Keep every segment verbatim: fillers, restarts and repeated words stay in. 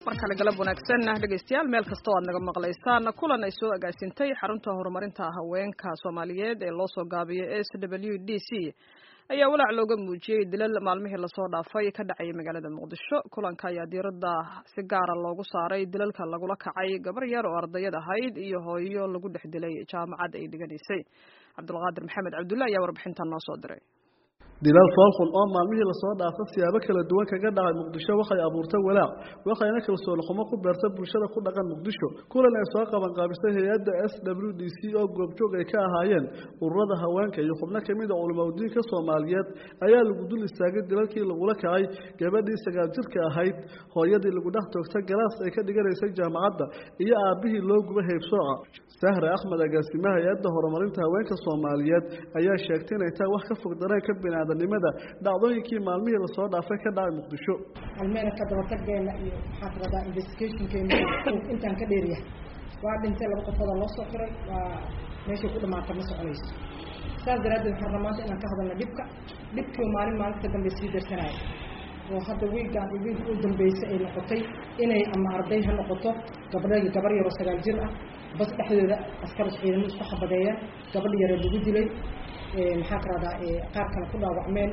markale galab wanaagsan dhegeystayaal meel kasta oo aad naga maqlaysaan kulan ay soo agaasintay xarunta horumarinta haweenka Soomaaliyeed ee loo soo gaabiyay S W D C ayaa walaac looga muujiyay dilal maalmihii la soo dhaafay ka dhacay magaalada Muqdisho. Kulanka ayaa diiradda si gaar ah loogu saaray dilalka lagula kacay gabar yar oo ardayad ahayd iyo hooyo lagu dhex dilay jaamacad ay dhiganeysay. Cabdulqaadir Maxamed Cabdulla ayaa warbixintan noo soo diray. dilal falqul oo maalmihii la soo dhaafay siyaabo kala duwan kaga dhacay Muqdisho waxay abuurtay walaac waxayna kalsoon xumo ku beertay bulshada ku dhaqan Muqdisho. Kulan ay soo qaban qaabisay hay'adda S W D C oo goobjoog ay ka ahaayeen ururada haweenka iyo xubno kamid ah culimada Soomaaliyeed ayaa lagu dul istaagay dilalkii lagula kacay gabadhii sagaal jirka ahayd hooyadii lagu dhex toogtay galaas ay ka dhiganeysay jaamacadda iyo aabihii loo gubay heybsooca. Sahra Ahmed agaasimaha hay'adda horumarinta haweenka Soomaaliyeed ayaa sheegtay in ay tahay wax ka fog dareenka bini'aadanimada dhacdooyinkii maalmihii la soo dhaafay ka dhacay Muqdisho. Halmeena ka daba taggeena iyo xafrada investigationkeena intaan ka dheeriya waa dhintay laba qof oo loo soo xiray waa meesha ku dhamaatay ma soconayso. Saas daraadeed waxaan rabnaa inaan ka hadalno dhibka dhibka maalin maalinta dambe sii darsanay oo hadda wiigaan iyo wiig u dambeysay ay noqotay inay ama arday ha noqoto gabadha gabar yar oo sagaal jir ah bas dhexdeeda askar ciidan isku xabadeeyay gabadh yar lagu dilay ee maxaa ka radaa ee qaar kale ku dhaawacmeen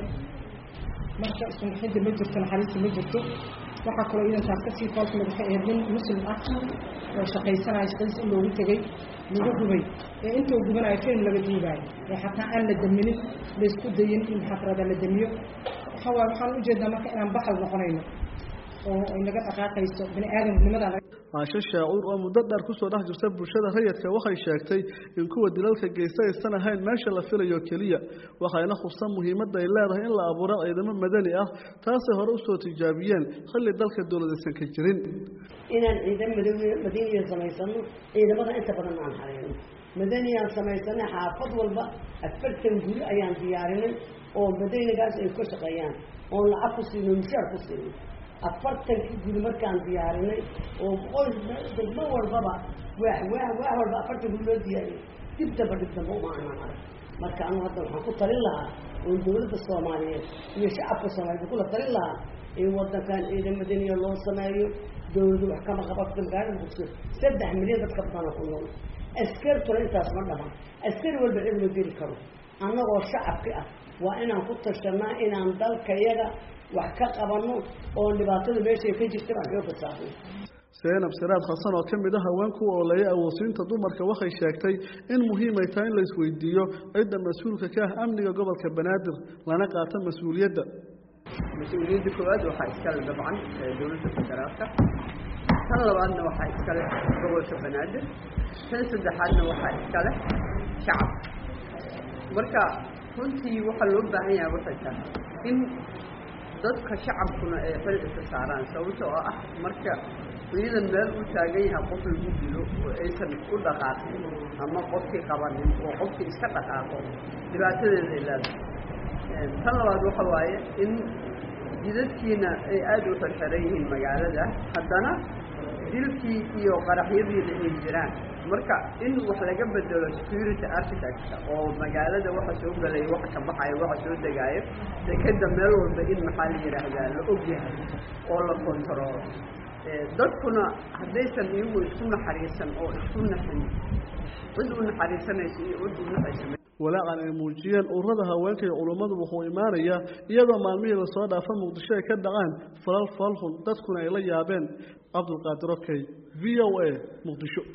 marka isku xidid ma jirto naxariis ma jirto waxa kale oo intaas ka sii falka lagu xeerin muslim ah oo shaqaysanaya shaqadiisa in loogu tagay lagu gubay ee intuu gubanayo film laga duubay ee xataa aan la daminin la isku dayin in maxaa ka radaa la damiyo waxa waxaan u jeedaa marka inaan baxal noqonayno oo ay naga dhaqaaqayso bini aadamnimada Aasha Shaacur oo muddo dheer ku soo dhex jirtay bulshada rayidka waxay sheegtay in kuwa dilalka geystay aysan ahayn meesha la filayo kaliya waxayna khusaan muhiimadda ay leedahay in la abuuro ciidamo madani ah taasoo hore u soo tijaabiyeen xilli dalka dawladaysan ka jirin inaan ciidan madani samaysano ciidamada inta badan aan xareeyno madani aan samaysano xaafad walba afartan guri ayaan diyaarinay oo madanigaas ay ku shaqeeyaan oo lacag ku siino mushaar ku siino afartan guri markaan diyaarinay oo qoys degmo walbaba wax wax wax walba afartan guri loo diyaariyay dib daba dib daba uma aanan marka anu hadda waxaan ku talin lahaa oo dawladda Soomaaliyeed iyo shacabka Soomaaliyeed kula talin lahaa in wadankan ciidan madaniya loo sameeyo dawladdu wax kama qabato magaalada Muqdisho saddex milyan dadka badan ku nool askar tolo intaas ma dhamaan askar walba cid loo diri karo annagoo shacabka ah waa inaan ku tashanaa inaan dalkayaga wax ka qabano oo dhibaatada meesha ka jirta wax ka saarno. Seenab Siraad Xasan oo kamid ah haweenku oo leeyahay awoodsiinta dumarka waxay sheegtay in muhiim ay tahay in la isweydiiyo cidda mas'uulka ka ah amniga gobolka Banaadir lana qaato mas'uuliyadda. Mas'uuliyadda koowaad waxa iska leh dabcan dawladda federaalka. Tan labaadna waxa iska leh gobolka Banaadir. Tan saddexaadna waxa iska leh shacab. Marka runtii waxa loo baahan yahay waxa tahay in dadka shacabkuna ay xil iska saaraan sababtoo ah marka ciidan meel u taagan yahay qof lagu dilo oo aysan u dhaqaaqin ama qofkii qabanin oo qofkii iska dhaqaaqo dhibaatadeeda ay leedahay. Tan labaad waxa waaye in jidadkiina ay aad u xirxiran yihiin magaalada haddana dilkii iyo qaraxyadiina ay jiraan marka in wax laga bedelo security architecture oo magaalada waxa soo galay waxa ka baxay waxa soo degaayo dekada meel walba in maxaa la yiraahdaa la ogyahay oo la control ee dadkuna haddaysan iyagu isku naxariisan oo isku naxin cid u naxariisanaysa iyo cid u naxaysan walaacan ay muujiyeen ururada haweenka iyo culimadu wuxuu imaanaya iyadoo maalmihii la soo dhaafay Muqdisho ay ka dhacaan falal falxun dadkuna ay la yaabeen. Cabdulqaadir Okey V O A Muqdisho.